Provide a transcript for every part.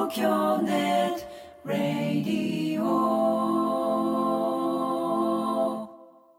東京ネットラディオ。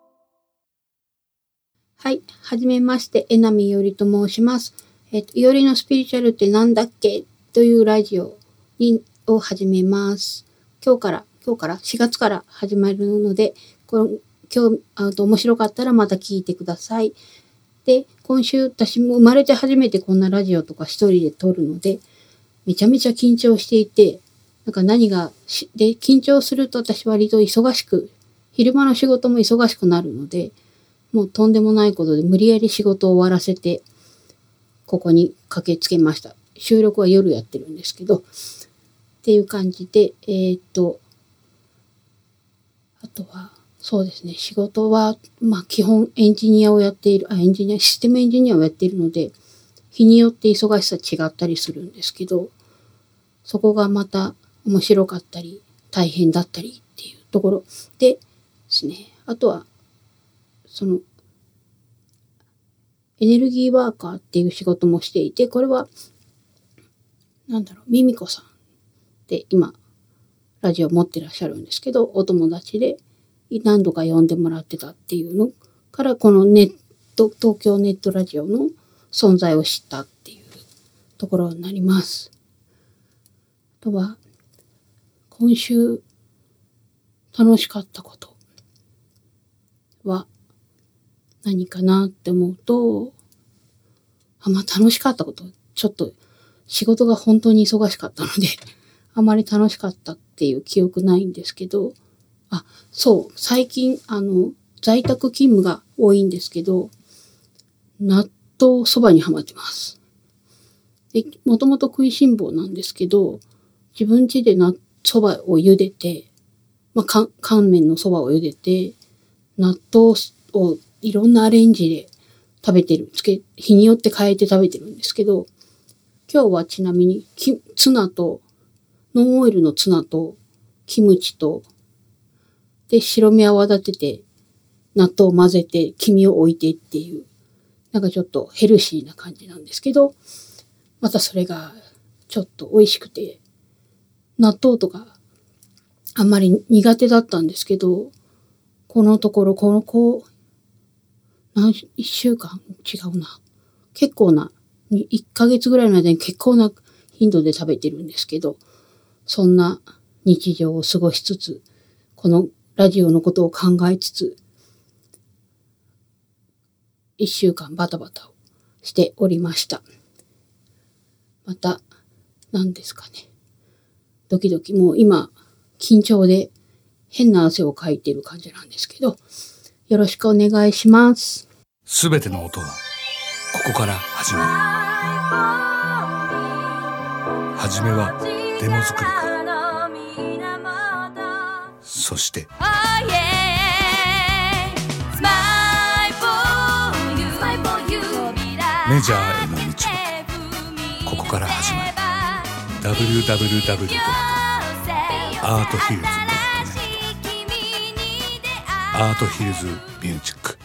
はい、はじめまして、江波いおりと申します。いおりのスピリチュアルってなんだっけというラジオを始めます。今日から4月から始まるので、今日面白かったらまた聞いてください。で、今週私も生まれて初めてこんなラジオとか一人で撮るので、めちゃめちゃ緊張していて、で、緊張すると私割と昼間の仕事も忙しくなるので、もうとんでもないことで無理やり仕事を終わらせて、ここに駆けつけました。収録は夜やってるんですけど、っていう感じで、あとは、そうですね、仕事は、基本システムエンジニアをやっているので、日によって忙しさ違ったりするんですけど、そこがまた面白かったり、大変だったりっていうところでですね、あとは、エネルギーワーカーっていう仕事もしていて、これは、ミミコさんで今、ラジオ持ってらっしゃるんですけど、お友達で何度か呼んでもらってたっていうのから、この東京ネットラジオの存在を知ったっていうところになります。あとは、今週楽しかったことは何かなって思うと、楽しかったこと、ちょっと仕事が本当に忙しかったので、あまり楽しかったっていう記憶ないんですけど、最近、在宅勤務が多いんですけど、納豆そばにハマってます。で、もともと食いしん坊なんですけど、自分家でそばを茹でて、乾麺のそばを茹でて、納豆をいろんなアレンジで食べてる。日によって変えて食べてるんですけど、今日はちなみにノンオイルのツナとキムチと、で、白身泡立てて、納豆を混ぜて、黄身を置いてっていう、ちょっとヘルシーな感じなんですけど、またそれがちょっと美味しくて、納豆とかあんまり苦手だったんですけど、このところ、1週間違うな。結構な、1ヶ月ぐらいの間に結構な頻度で食べてるんですけど、そんな日常を過ごしつつ、このラジオのことを考えつつ、1週間バタバタをしておりました。また、何ですかね。ドキドキ、もう今、緊張で変な汗をかいてる感じなんですけど、よろしくお願いします。 すべての音はここから始まる。はじめはデモ作りから、そしてメジャーへの道はここから始まる。 www.arthils.net アートヒルズミュージック。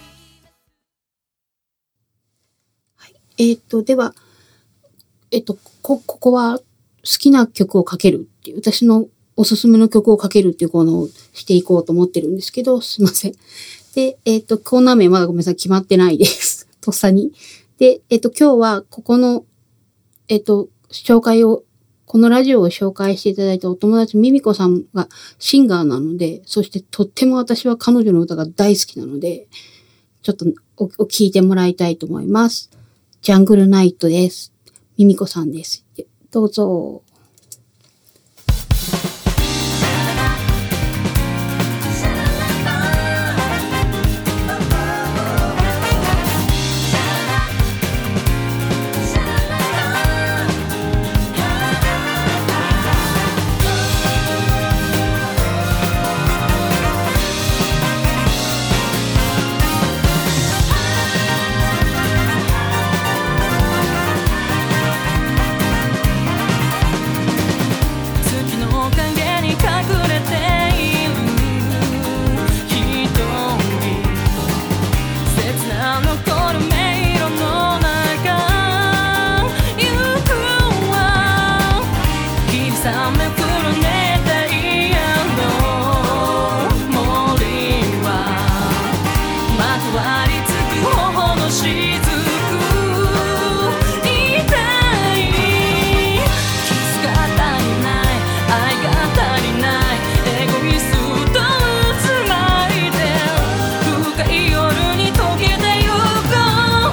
では、ここは好きな曲をかけるっていう、私のおすすめの曲をかけるっていうコーナーをしていこうと思ってるんですけど、すいません。で、コーナー名まだごめんなさい、決まってないです。とっさに。で、今日はここの、このラジオを紹介していただいたお友達、ミミコさんがシンガーなので、そしてとっても私は彼女の歌が大好きなので、ちょっと聞いてもらいたいと思います。ジャングルナイトです。ミミコさんです。どうぞ。 雨降る熱帯夜の森はまとわりつく頬の雫痛いキスが足りない愛が足りないエゴイストつないで深い夜に溶けてゆこう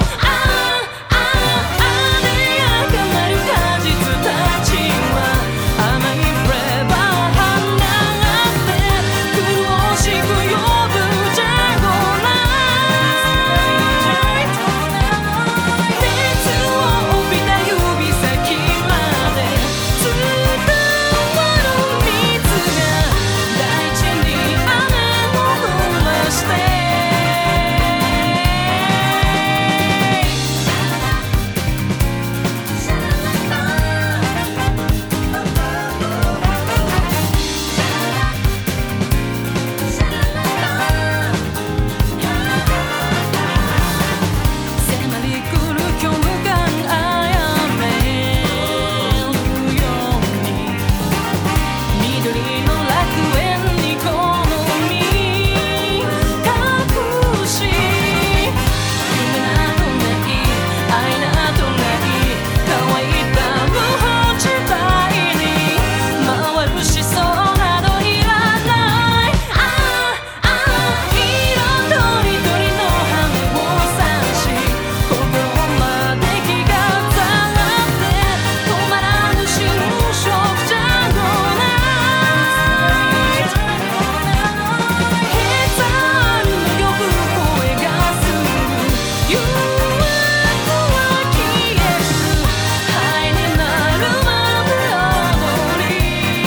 でやかなる果実たちは甘いフレーバー放って苦しく呼ぶジャゴラ熱を帯びた指先まで伝わる水が大地に雨を降らして迫り来る虚無感あやめるように緑の楽園に好み隠し夢などない愛などない乾いた無法地帯に回るしそうなどいらない色とりどりの羽を刺し心まで気がざって止まらぬ侵食じゃごないヘザルの呼ぶ声がする誘惑は消えず灰になるまで踊り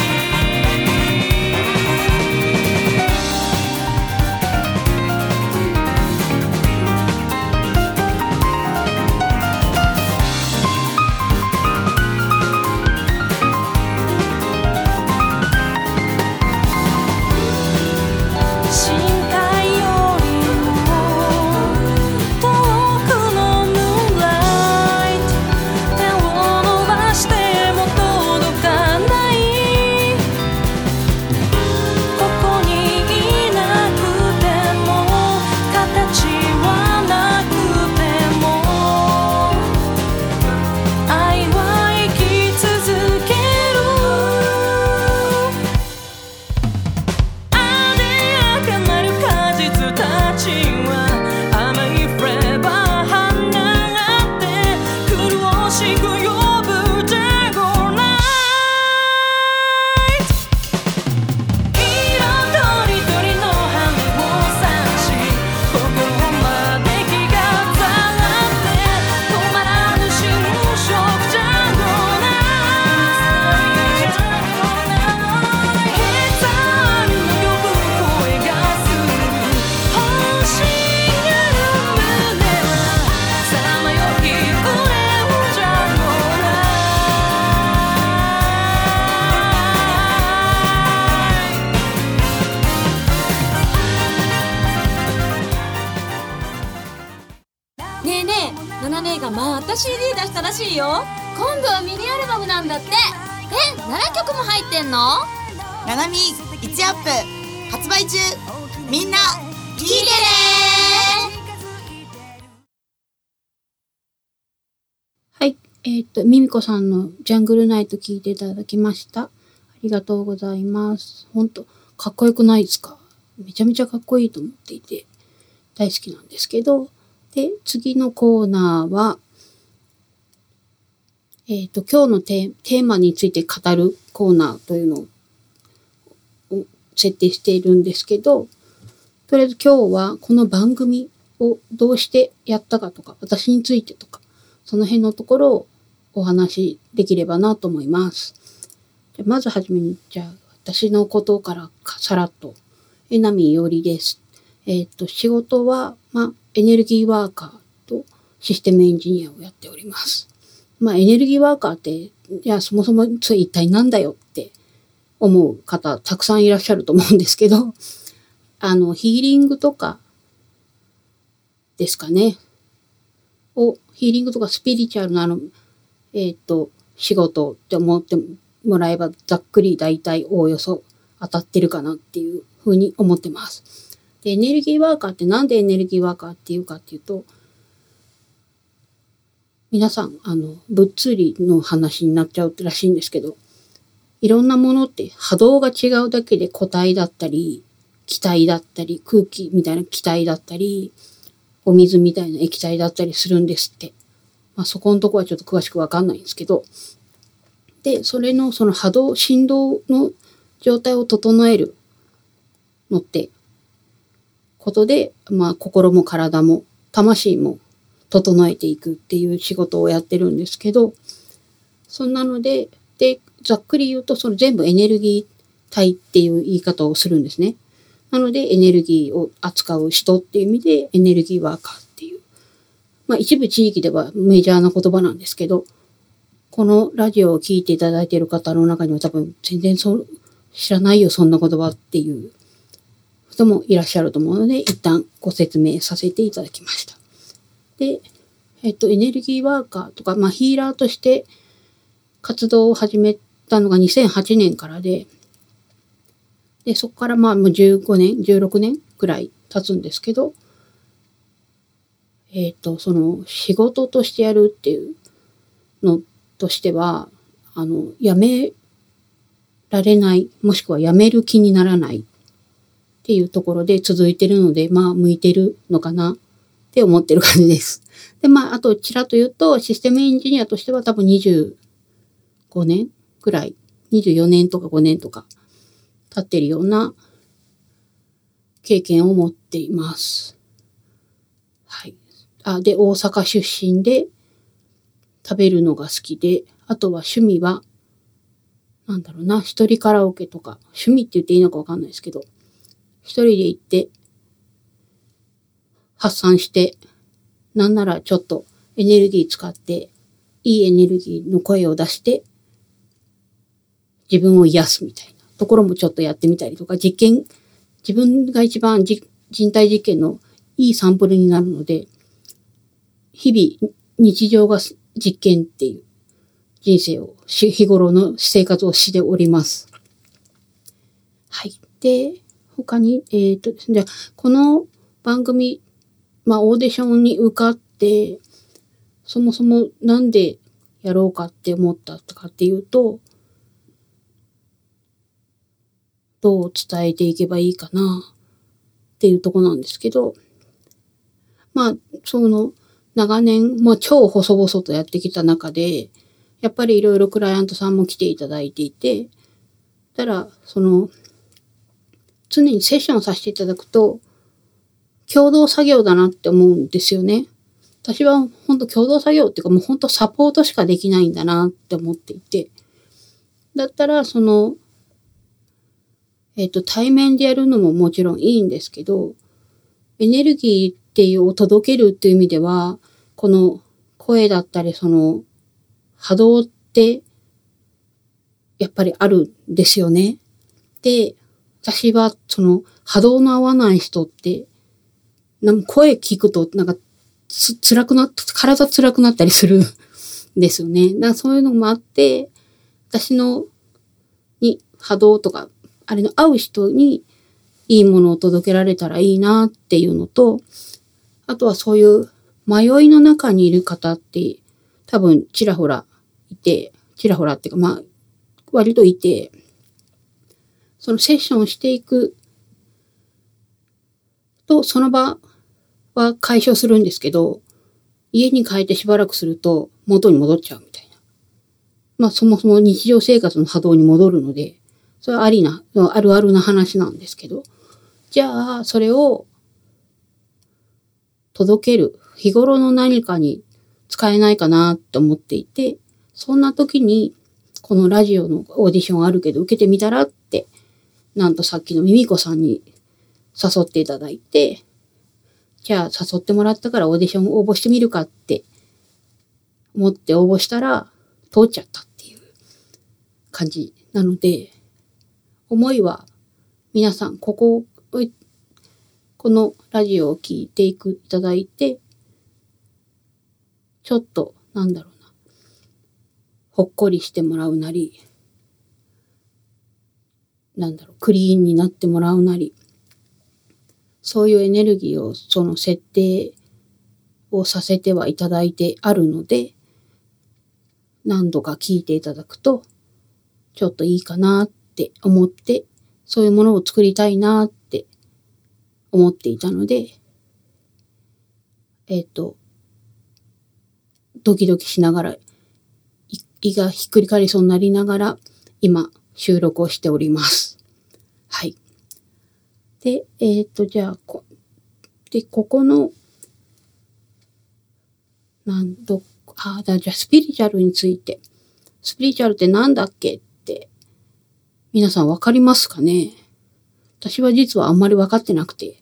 深海よりも遠くのムーンライト手を伸ばしても届かないここにいなくても形はなくても愛は生き続けるあでやかなる果実たちは甘いフレーバー放って苦しく呼ぶジャゴライト色とりどりの羽を刺し心まで気がざって止まらぬ侵食じゃごないヘザルの呼ぶ声がする欲しがる胸はさまよい憂えをじゃごないねえねえ、ナナ姉がまた CD 出したらしいよ。今度はミニアルバムなんだって。7曲も入ってんの？ ナナミ1アップ発売中。みんな聞いてねはい。ミミコさんのジャングルナイト聞いていただきました。ありがとうございます。ほんと、かっこよくないですか？めちゃめちゃかっこいいと思っていて、大好きなんですけど、で、次のコーナーは、今日のテーマについて語るコーナーというのを設定しているんですけど、とりあえず今日はこの番組をどうしてやったかとか、私についてとか、その辺のところをお話しできればなと思います。まずはじめに、じゃあ私のことからさらっと、江波伊織です。仕事は、エネルギーワーカーとシステムエンジニアをやっております。エネルギーワーカーって、いや、そもそもそれ一体なんだよって思う方たくさんいらっしゃると思うんですけど、ヒーリングとかですかね。ヒーリングとかスピリチュアルな仕事って思ってもらえばざっくり大体おおよそ当たってるかなっていうふうに思ってます。で、エネルギーワーカーってなんでエネルギーワーカーっていうかっていうと、皆さん、物理の話になっちゃうらしいんですけど、いろんなものって波動が違うだけで固体だったり、気体だったり、空気みたいな気体だったり、お水みたいな液体だったりするんですって。まあそこのとこはちょっと詳しくわかんないんですけど。で、それのその波動、振動の状態を整えるのって、ことで、まあ心も体も魂も整えていくっていう仕事をやってるんですけど、そんなので、ざっくり言うと、その全部エネルギー体っていう言い方をするんですね。なので、エネルギーを扱う人っていう意味で、エネルギーワーカーっていう。まあ、一部地域ではメジャーな言葉なんですけど、このラジオを聞いていただいている方の中には多分、全然知らないよ、そんな言葉っていう人もいらっしゃると思うので、一旦ご説明させていただきました。で、エネルギーワーカーとか、まあ、ヒーラーとして活動を始めたのが2008年からで、そこからまあもう15年、16年くらい経つんですけど、その仕事としてやるっていうのとしては、やめられない、もしくはやめる気にならないっていうところで続いてるので、まあ向いてるのかなって思ってる感じです。で、まああとちらっと言うと、システムエンジニアとしては多分25年くらい、24年とか5年とか、経ってるような経験を持っています。はい。で、大阪出身で食べるのが好きで、あとは趣味は、なんだろうな、一人カラオケとか、趣味って言っていいのかわかんないですけど、一人で行って発散して、なんならちょっとエネルギー使って、いいエネルギーの声を出して、自分を癒すみたいなところもちょっとやってみたりとか、自分が一番人体実験のいいサンプルになるので、日々日常が実験っていう人生を、日頃の生活をしております。はい。で、他に、ですね、この番組、まあオーディションに受かって、そもそもなんでやろうかって思ったかっていうと、どう伝えていけばいいかなっていうとこなんですけど、まあ、長年、まあ超細々とやってきた中で、やっぱりいろいろクライアントさんも来ていただいていて、常にセッションさせていただくと、共同作業だなって思うんですよね。私は本当共同作業っていうかもう本当サポートしかできないんだなって思っていて、だったら対面でやるのももちろんいいんですけど、エネルギーっていうを届けるっていう意味では、この声だったり波動ってやっぱりあるんですよね。で、私は波動の合わない人って、声聞くと体辛くなったりするんですよね。だからそういうのもあって、私に波動とか、あれの合う人にいいものを届けられたらいいなっていうのと、あとはそういう迷いの中にいる方って多分ちらほらっていうかまあ割といて、そのセッションしていくとその場は解消するんですけど、家に帰ってしばらくすると元に戻っちゃうみたいな。まあそもそも日常生活の波動に戻るので、それはあるあるな話なんですけど、じゃあそれを届ける日頃の何かに使えないかなって思っていて、そんな時にこのラジオのオーディションあるけど受けてみたらって、なんとさっきのミミコさんに誘っていただいて、じゃあ誘ってもらったからオーディション応募してみるかって思って応募したら通っちゃったっていう感じなので、思いは皆さんこのラジオを聞いていただいて、ちょっとほっこりしてもらうなり、 クリーンになってもらうなり、そういうエネルギーをその設定をさせてはいただいてあるので、何度か聞いていただくと、ちょっといいかなって思って、そういうものを作りたいなって思っていたので、ドキドキしながら、胃がひっくり返りそうになりながら、今、収録をしております。はい。で、じゃあ、ここの、じゃあスピリチュアルについて。スピリチュアルってなんだっけって、皆さんわかりますかね？私は実はあんまりわかってなくて、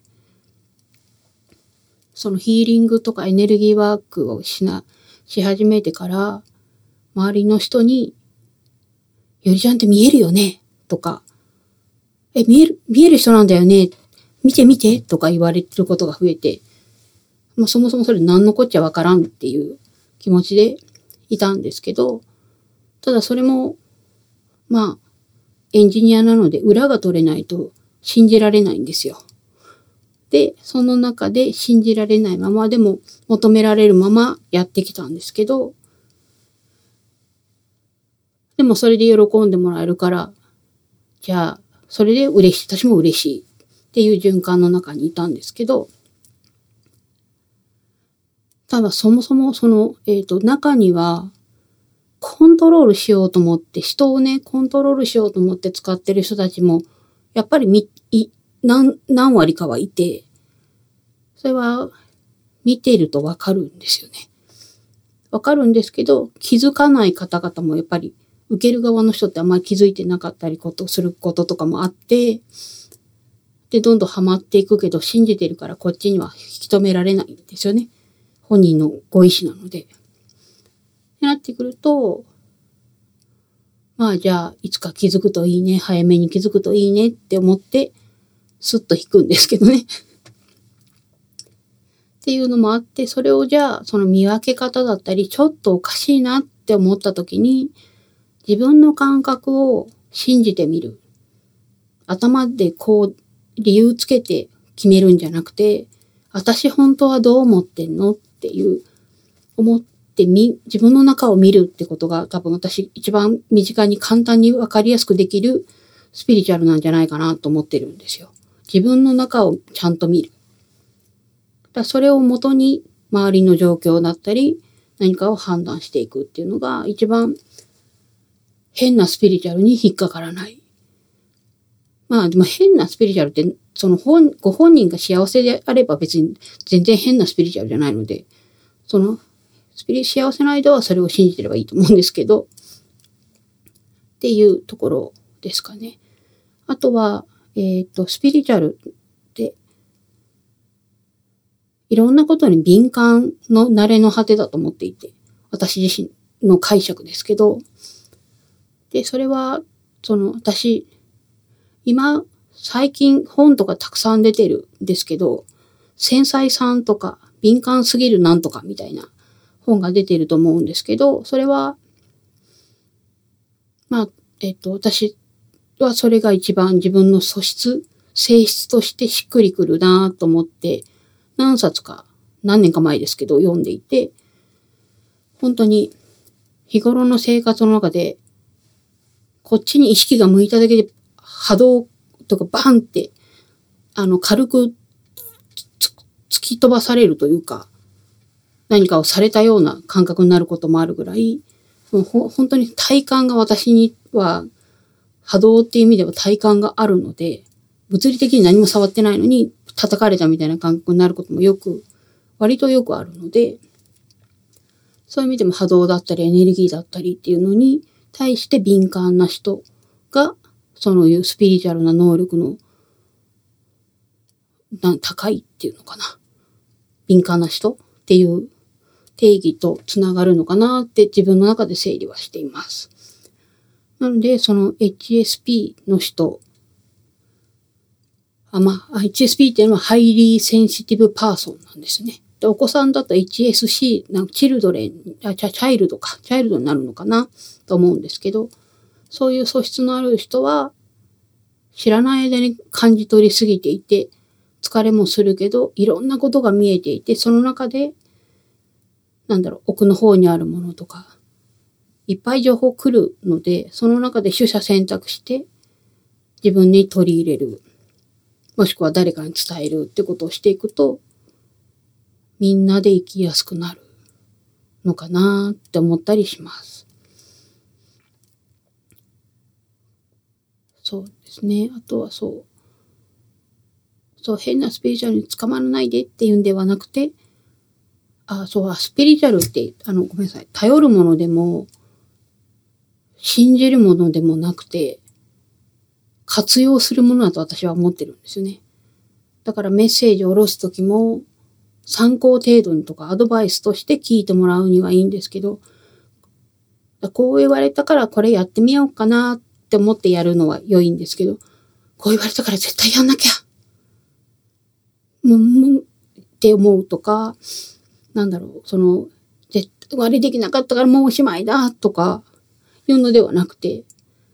そのヒーリングとかエネルギーワークをし始めてから、周りの人に、よりちゃんって見えるよねとか、見える人なんだよね、見て見てとか言われてることが増えて、そもそもそれ何のこっちゃわからんっていう気持ちでいたんですけど、ただそれも、エンジニアなので裏が取れないと信じられないんですよ。で、その中で信じられないままでも求められるままやってきたんですけど、でもそれで喜んでもらえるから、じゃあ、それで私も嬉しいっていう循環の中にいたんですけど、ただそもそも中には、コントロールしようと思って、人をね、コントロールしようと思って使ってる人たちも、やっぱり何割かはいて、それは見ているとわかるんですよね。わかるんですけど、気づかない方々もやっぱり、受ける側の人ってあんまり気づいてなかったりすることとかもあって、で、どんどんハマっていくけど、信じてるからこっちには引き止められないんですよね。本人のご意思なので。ってなってくると、じゃあ、いつか気づくといいね、早めに気づくといいねって思って、スッと引くんですけどね。っていうのもあって、それをじゃあ、その見分け方だったり、ちょっとおかしいなって思った時に、自分の感覚を信じてみる。頭で理由つけて決めるんじゃなくて、私本当はどう思ってんのっていう、思って自分の中を見るってことが多分私一番身近に簡単にわかりやすくできるスピリチュアルなんじゃないかなと思ってるんですよ。自分の中をちゃんと見る。それをもとに周りの状況だったり何かを判断していくっていうのが一番変なスピリチュアルに引っかからない。でも変なスピリチュアルって、ご本人が幸せであれば別に全然変なスピリチュアルじゃないので、幸せな間はそれを信じてればいいと思うんですけど、っていうところですかね。あとは、スピリチュアルって、いろんなことに敏感の慣れの果てだと思っていて、私自身の解釈ですけど、で、それは、私、最近本とかたくさん出てるんですけど、繊細さんとか敏感すぎるなんとかみたいな本が出てると思うんですけど、それは、私はそれが一番自分の性質としてしっくりくるなと思って、何年か前ですけど読んでいて、本当に日頃の生活の中で、こっちに意識が向いただけで波動とかバンって、軽く突き飛ばされるというか、何かをされたような感覚になることもあるぐらい、本当に体感が私には、波動っていう意味では体感があるので、物理的に何も触ってないのに叩かれたみたいな感覚になることも割とよくあるので、そういう意味でも波動だったりエネルギーだったりっていうのに対して敏感な人が、そういうスピリチュアルな能力の高いっていうのかな。敏感な人っていう定義とつながるのかなって自分の中で整理はしています。なので、HSP の人、HSP っていうのはハイリーセンシティブパーソンなんですね。で、お子さんだと HSC、チャイルドになるのかなと思うんですけど、そういう素質のある人は、 知らない間に感じ取りすぎていて、疲れもするけど、いろんなことが見えていて、その中で、奥の方にあるものとか、いっぱい情報来るので、その中で取捨選択して自分に取り入れる。もしくは誰かに伝えるってことをしていくと、みんなで生きやすくなるのかなって思ったりします。そうですね。あとは変なスピリチュアルに捕まらないでっていうんではなくて、スピリチュアルって、ごめんなさい。頼るものでも、信じるものでもなくて、活用するものだと私は思ってるんですよね。だからメッセージを下ろすときも、参考程度にとかアドバイスとして聞いてもらうにはいいんですけど、こう言われたからこれやってみようかなって思ってやるのは良いんですけど、こう言われたから絶対やんなきゃって思うとか、あれできなかったからもうおしまいだとかいうのではなくて、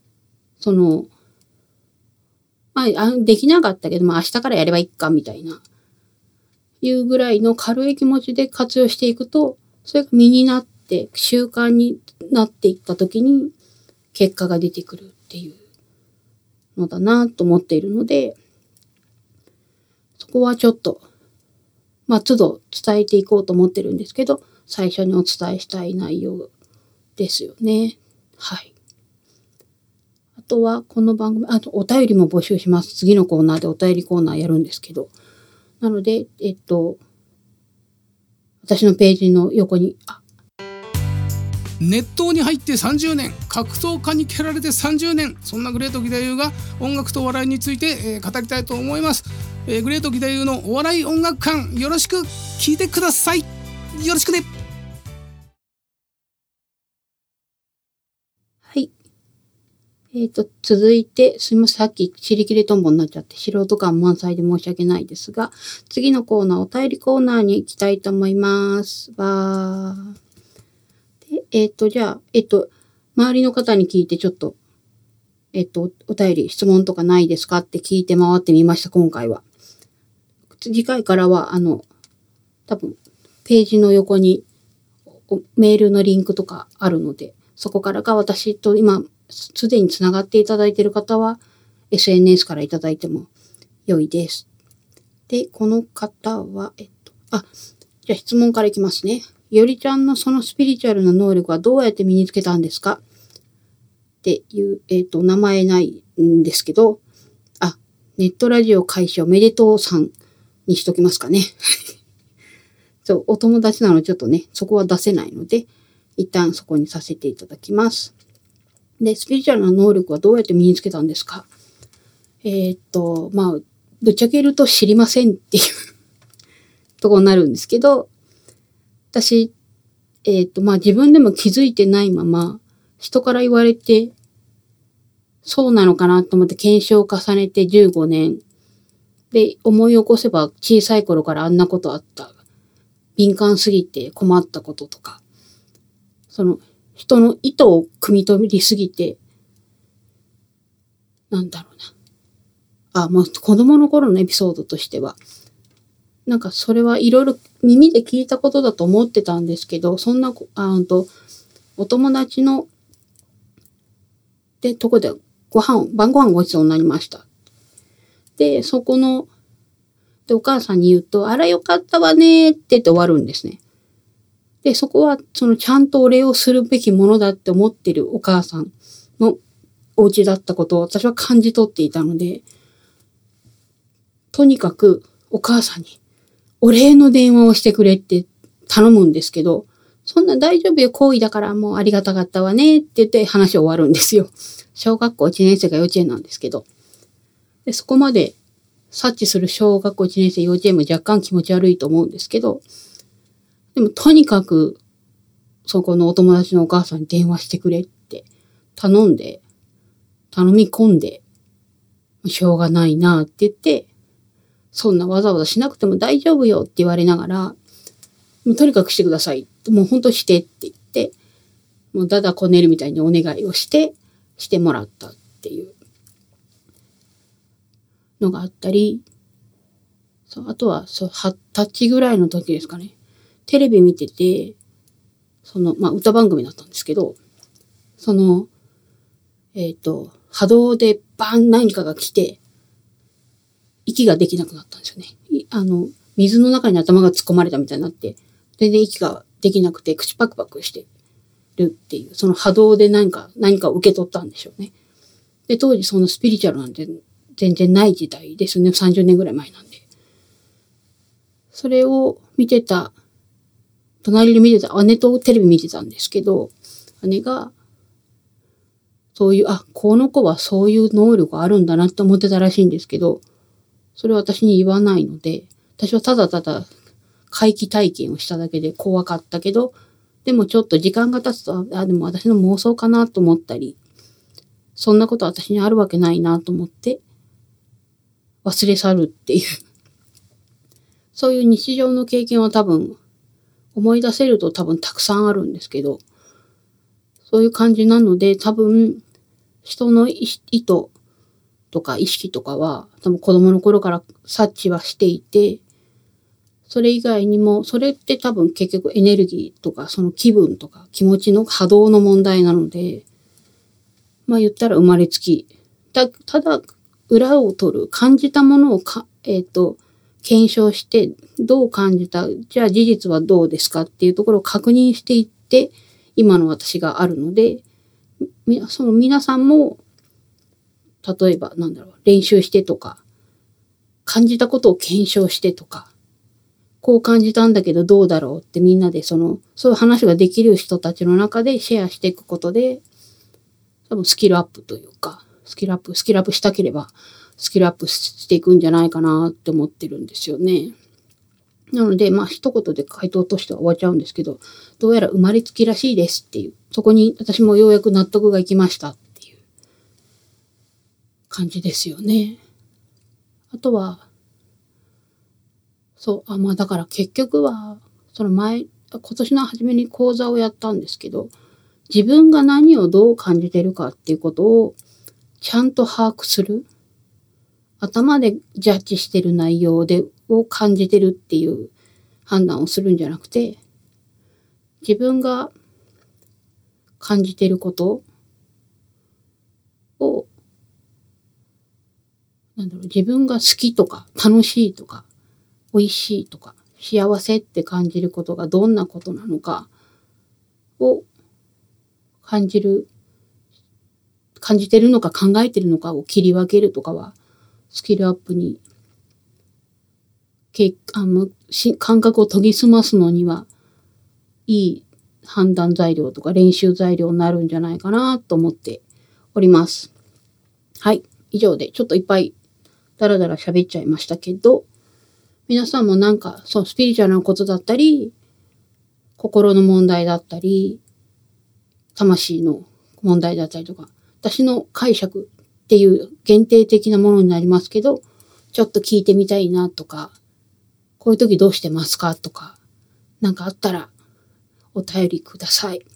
できなかったけど、明日からやればいいかみたいな、いうぐらいの軽い気持ちで活用していくと、それが身になって習慣になっていった時に結果が出てくるっていうのだなと思っているので、そこはちょっと、都度伝えていこうと思ってるんですけど、最初にお伝えしたい内容ですよね。はい。あとは、この番組、お便りも募集します。次のコーナーでお便りコーナーやるんですけど。なので、私のページの横に、 熱湯に入って30年、格闘家に蹴られて30年、そんなグレート義太夫が音楽とお笑いについて、語りたいと思います。グレート義太夫のお笑い音楽館、よろしく聞いてください。よろしくね。 はい。続いて、すみません、さっき尻切れとんぼになっちゃって素人感満載で申し訳ないですが、次のコーナー、お便りコーナーに行きたいと思います。じゃあ、周りの方に聞いてちょっと、お便り、質問とかないですかって聞いて回ってみました、今回は。次回からは、多分、ページの横にメールのリンクとかあるので、そこからか私と今、すでにつながっていただいている方は、SNS からいただいても良いです。で、この方は、じゃあ質問からいきますね。よりちゃんのそのスピリチュアルな能力はどうやって身につけたんですかっていう、名前ないんですけど、ネットラジオ開始おめでとうさんにしときますかね。お友達なのでちょっとね、そこは出せないので、一旦そこにさせていただきます。で、スピリチュアルな能力はどうやって身につけたんですか？ぶっちゃけると知りませんっていうところになるんですけど、私、自分でも気づいてないまま、人から言われて、そうなのかなと思って検証を重ねて15年。で、思い起こせば小さい頃からあんなことあった。敏感すぎて困ったこととか、人の意図を汲み取りすぎて、もう子供の頃のエピソードとしては、それはいろいろ耳で聞いたことだと思ってたんですけど、そんな、お友達の、とこで晩ご飯ごちそうになりました。で、そこの、お母さんに言うと、あらよかったわねって言って終わるんですね。で、そこは、ちゃんとお礼をするべきものだって思ってるお母さんのお家だったことを私は感じ取っていたので、とにかくお母さんにお礼の電話をしてくれって頼むんですけど、そんな大丈夫よ、行為だからもうありがたかったわねって言って話終わるんですよ。小学校1年生か幼稚園なんですけど。で、そこまで察知する小学校1年生幼稚園も若干気持ち悪いと思うんですけど、でもとにかくそこのお友達のお母さんに電話してくれって頼み込んで、しょうがないなって言って、そんなわざわざしなくても大丈夫よって言われながら、とにかくしてください。もう本当してって言って、もうだだこねるみたいにお願いをしてもらったっていう。 のがあったり、あとは20歳ぐらいの時ですかね。テレビ見てて、歌番組だったんですけど、波動でバン何かが来て、息ができなくなったんですよね。水の中に頭が突っ込まれたみたいになって、全然息ができなくて、口パクパクしてるっていう、その波動で何かを受け取ったんでしょうね。で、当時そのスピリチュアルなんて全然ない時代ですね。30年ぐらい前なんで。それを隣で見てた、姉とテレビ見てたんですけど、姉が、この子はそういう能力あるんだなって思ってたらしいんですけど、それは私に言わないので、私はただただ怪奇体験をしただけで怖かったけど、でもちょっと時間が経つと、でも私の妄想かなと思ったり、そんなこと私にあるわけないなと思って忘れ去るっていう。そういう日常の経験は多分思い出せるとたくさんあるんですけど、そういう感じなので多分人の意図とか意識とかは多分子供の頃から察知はしていて、それ以外にも、それって多分結局エネルギーとかその気分とか気持ちの波動の問題なので、言ったら生まれつき。ただ裏を取る、感じたものを検証して、どう感じた、じゃあ事実はどうですかっていうところを確認していって、今の私があるので、皆さんも、例えば練習してとか、感じたことを検証してとか、こう感じたんだけどどうだろうってみんなでそういう話ができる人たちの中でシェアしていくことで、多分スキルアップというか、スキルアップしたければ、スキルアップしていくんじゃないかなって思ってるんですよね。なので、一言で回答としては終わっちゃうんですけど、どうやら生まれつきらしいですっていう、そこに私もようやく納得がいきましたっていう感じですよね。あとは、だから結局は、今年の初めに講座をやったんですけど、自分が何をどう感じてるかっていうことをちゃんと把握する。頭でジャッジしてる内容を感じてるっていう判断をするんじゃなくて、自分が感じてることを、自分が好きとか楽しいとか美味しいとか幸せって感じることがどんなことなのかを感じてるのか考えてるのかを切り分けるとかはスキルアップに感覚を研ぎ澄ますのにはいい判断材料とか練習材料になるんじゃないかなと思っております。はい。以上でちょっといっぱいだらだら喋っちゃいましたけど、皆さんもスピリチュアルなことだったり、心の問題だったり、魂の問題だったりとか、私の解釈っていう限定的なものになりますけど、ちょっと聞いてみたいなとか、こういう時どうしてますかとか、あったらお便りください。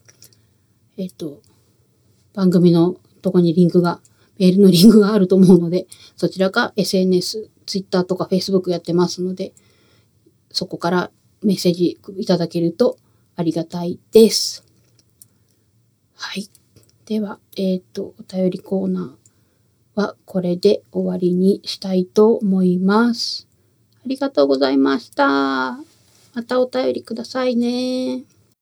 番組のとこにメールのリンクがあると思うので、そちらか SNS、Twitter とか Facebook やってますので、そこからメッセージいただけるとありがたいです。はい。では、お便りコーナーはこれで終わりにしたいと思います。ありがとうございました。またお便りくださいね。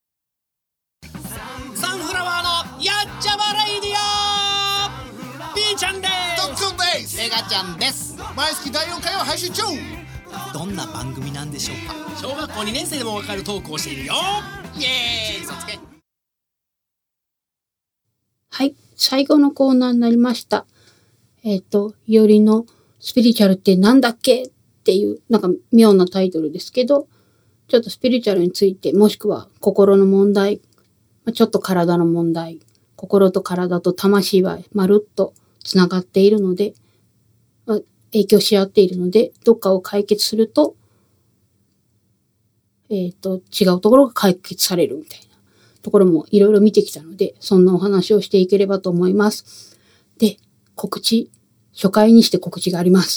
サンフラワーのやっちゃまレイディオ B ちゃんです。 ドックンです。 メガちゃんです。 毎月第4回を配信中。 どんな番組なんでしょうか。小学校2年生でもわかるトークをしているよ。イエーイ。そつけ。 はい、最後のコーナーになりました。いおりのスピリチュアルってなんだっけっていう妙なタイトルですけど、ちょっとスピリチュアルについて、もしくは心の問題、ちょっと体の問題、心と体と魂はまるっとつながっているので、影響し合っているので、どっかを解決すると、違うところが解決されるみたいなところもいろいろ見てきたので、そんなお話をしていければと思います。で、告知初回にして告知があります。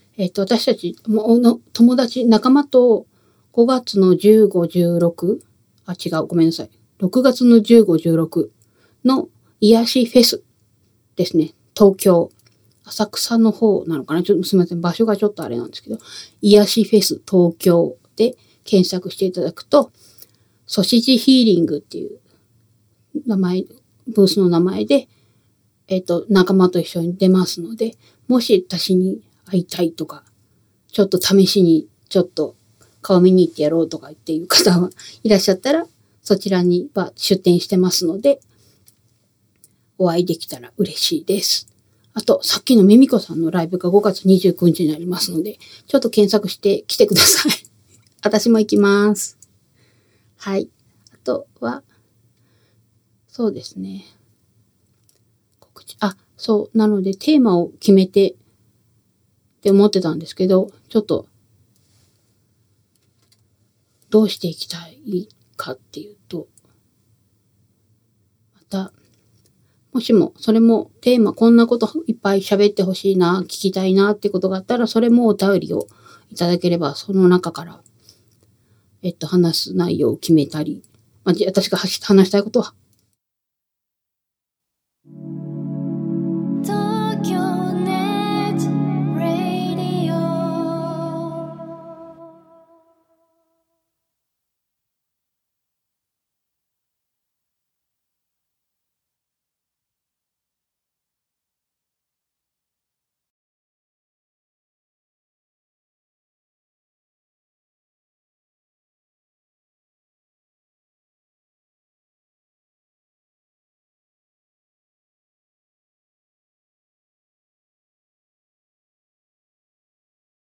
私たちの友達、仲間と5月の15、16、ごめんなさい。6月の15、16の癒しフェスですね。東京、浅草の方なのかな。ちょっとすみません。場所がちょっとあれなんですけど、癒しフェス東京で検索していただくと、ソシジヒーリングっていうブースの名前で、仲間と一緒に出ますので、もし私に会いたいとか、ちょっと試しにちょっと顔見に行ってやろうとかっていう方はいらっしゃったら、そちらには出店してますので、お会いできたら嬉しいです。あと、さっきのミミコさんのライブが5月29日になりますので、ちょっと検索して来てください。私も行きます。はい。あとは、そうですね。そう。なので、テーマを決めてって思ってたんですけど、ちょっと、どうしていきたいかっていうと、また、もしも、それもテーマ、こんなこといっぱい喋ってほしいな、聞きたいなってことがあったら、それもお便りをいただければ、その中から、話す内容を決めたり、私が話したいことは